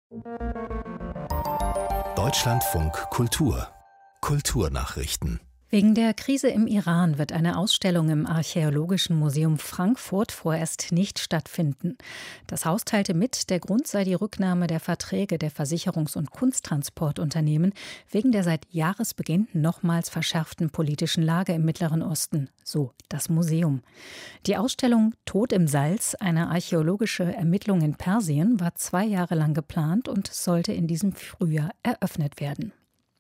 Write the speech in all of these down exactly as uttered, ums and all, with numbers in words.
Deutschlandfunk Kultur Kulturnachrichten. Wegen der Krise im Iran wird eine Ausstellung im Archäologischen Museum Frankfurt vorerst nicht stattfinden. Das Haus teilte mit, der Grund sei die Rücknahme der Verträge der Versicherungs- und Kunsttransportunternehmen wegen der seit Jahresbeginn nochmals verschärften politischen Lage im Mittleren Osten, so das Museum. Die Ausstellung Tod im Salz, eine archäologische Ermittlung in Persien, war zwei Jahre lang geplant und sollte in diesem Frühjahr eröffnet werden.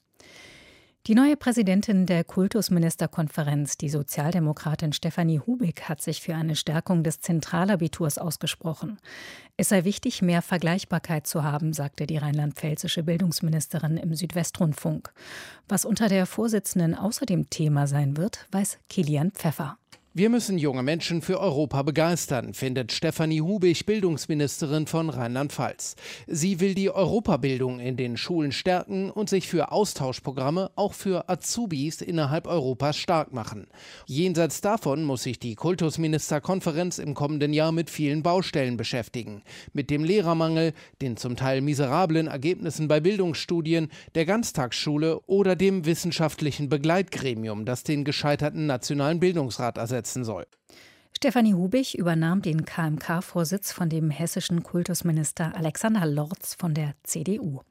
Die neue Präsidentin der Kultusministerkonferenz, die Sozialdemokratin Stefanie Hubig, hat sich für eine Stärkung des Zentralabiturs ausgesprochen. Es sei wichtig, mehr Vergleichbarkeit zu haben, sagte die rheinland-pfälzische Bildungsministerin im Südwestrundfunk. Was unter der Vorsitzenden außerdem Thema sein wird, weiß Kilian Pfeffer. Wir müssen junge Menschen für Europa begeistern, findet Stefanie Hubig, Bildungsministerin von Rheinland-Pfalz. Sie will die Europabildung in den Schulen stärken und sich für Austauschprogramme auch für Azubis innerhalb Europas stark machen. Jenseits davon muss sich die Kultusministerkonferenz im kommenden Jahr mit vielen Baustellen beschäftigen. Mit dem Lehrermangel, den zum Teil miserablen Ergebnissen bei Bildungsstudien, der Ganztagsschule oder dem wissenschaftlichen Begleitgremium, das den gescheiterten Nationalen Bildungsrat ersetzt soll. Stefanie Hubig übernahm den K M K-Vorsitz von dem hessischen Kultusminister Alexander Lorz von der C D U.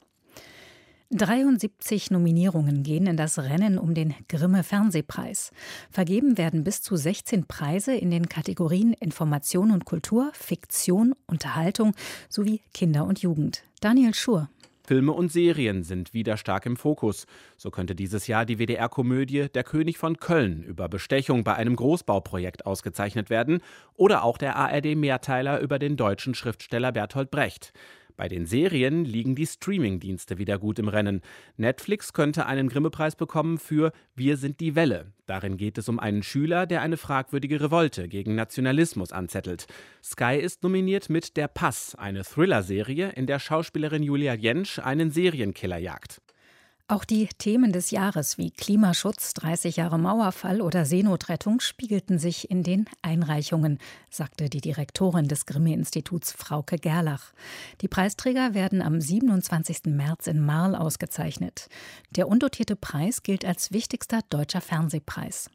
dreiundsiebzig Nominierungen gehen in das Rennen um den Grimme-Fernsehpreis. Vergeben werden bis zu sechzehn Preise in den Kategorien Information und Kultur, Fiktion, Unterhaltung sowie Kinder und Jugend. Daniel Schur. Filme und Serien sind wieder stark im Fokus. So könnte dieses Jahr die W D R-Komödie Der König von Köln über Bestechung bei einem Großbauprojekt ausgezeichnet werden oder auch der A R D-Mehrteiler über den deutschen Schriftsteller Bertolt Brecht. Bei den Serien liegen die Streaming-Dienste wieder gut im Rennen. Netflix könnte einen Grimme-Preis bekommen für Wir sind die Welle. Darin geht es um einen Schüler, der eine fragwürdige Revolte gegen Nationalismus anzettelt. Sky ist nominiert mit Der Pass, eine Thriller-Serie, in der Schauspielerin Julia Jentsch einen Serienkiller jagt. Auch die Themen des Jahres wie Klimaschutz, dreißig Jahre Mauerfall oder Seenotrettung spiegelten sich in den Einreichungen, sagte die Direktorin des Grimme-Instituts Frauke Gerlach. Die Preisträger werden am siebenundzwanzigsten März in Marl ausgezeichnet. Der undotierte Preis gilt als wichtigster deutscher Fernsehpreis.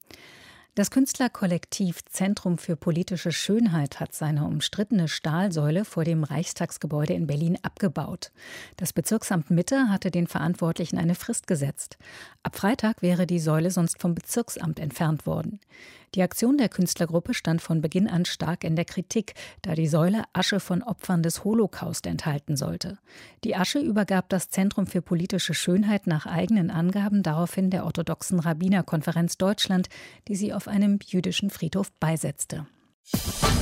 Das Künstlerkollektiv Zentrum für politische Schönheit hat seine umstrittene Stahlsäule vor dem Reichstagsgebäude in Berlin abgebaut. Das Bezirksamt Mitte hatte den Verantwortlichen eine Frist gesetzt. Ab Freitag wäre die Säule sonst vom Bezirksamt entfernt worden. Die Aktion der Künstlergruppe stand von Beginn an stark in der Kritik, da die Säule Asche von Opfern des Holocaust enthalten sollte. Die Asche übergab das Zentrum für politische Schönheit nach eigenen Angaben daraufhin der orthodoxen Rabbinerkonferenz Deutschland, die sie auf einem jüdischen Friedhof beisetzte.